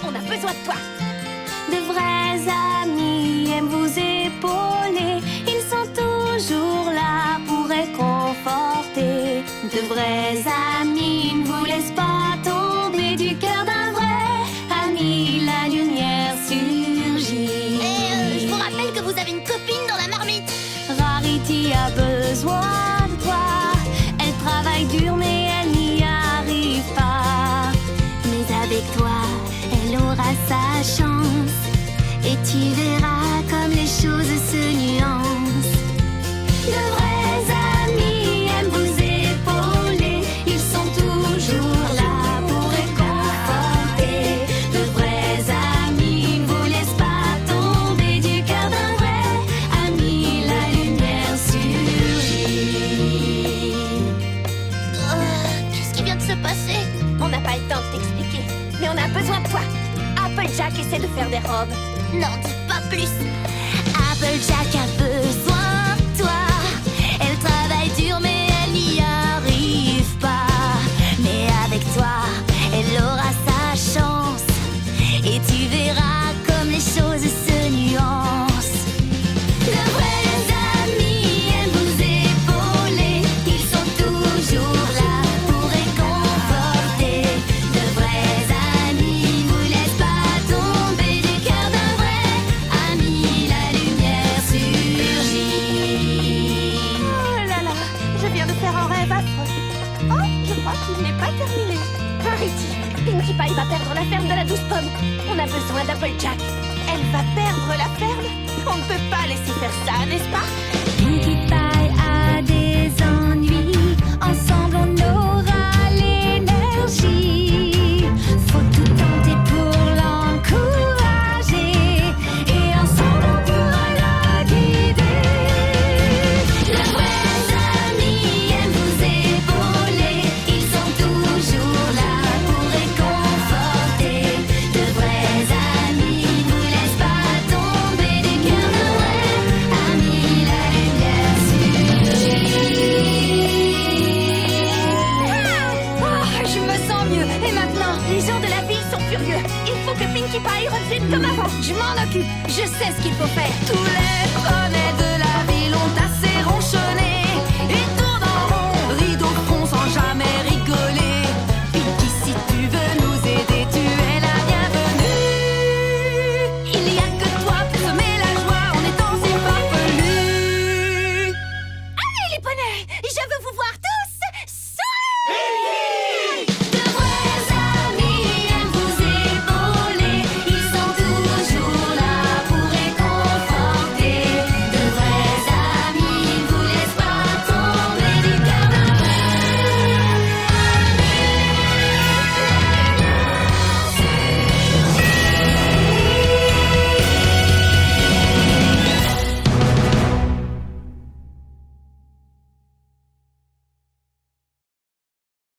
On a besoin de toi. De vrais amis aiment vous épauler. Ils sont toujours là pour réconforter. De vrais amis ne vous laissent pas tomber. Du cœur d'un vrai ami, la lumière surgit. Je vous rappelle que vous avez une copine dans la marmite. Rarity a besoin de toi. Elle travaille dur mais elle n'y arrive pas. Mais avec toi, elle aura sa chance. Et tu verras comme les choses se nuancent. De vrais amis aiment vous épauler. Ils sont toujours là pour réconforter. De vrais amis ne vous laissent pas tomber. Du cœur d'un vrai ami, la lumière surgit. Qu'est-ce qui vient de se passer? On n'a pas le temps de t'expliquer, mais on a besoin de toi. Applejack essaie de faire des robes. N'en dis pas plus. Applejack a besoin de toi. Elle travaille dur mais elle n'y arrive pas. Mais avec toi, elle aura sa chance. Et tu verras comme les choses se nuancent. De vrais amis aiment vous épauler. Ils sont toujours là pour réconforter. De vrais amis ne vous laissent pas tomber. Du cœur d'un vrai ami, la lumière surgit. Oh là là, je viens de faire un rêve affreux. Oh, je crois qu'il n'est pas terminé. Rarity, Pinkie Pie va perdre la ferme de la 12 pommes. On a besoin d'Applejack. Elle va perdre la ferme? On ne peut pas laisser faire ça, n'est-ce pas? Pinkie Pie a des ennuis. Ensemble on aura l'énergie. Faut tout tenter pour l'encourager. Et ensemble on pourra la guider. De vrais amis aiment vous épauler. Ils sont toujours là pour réconforter. De vrais amis ne vous laissent pas tomber. Du cœur d'un vrai ami, la lumière surgit. Oh, je me sens mieux. Et maintenant, les gens de la ville sont furieux. Il faut que Pinkie Pie revienne comme avant. Je m'en occupe. Je sais ce qu'il faut faire. Tous les premiers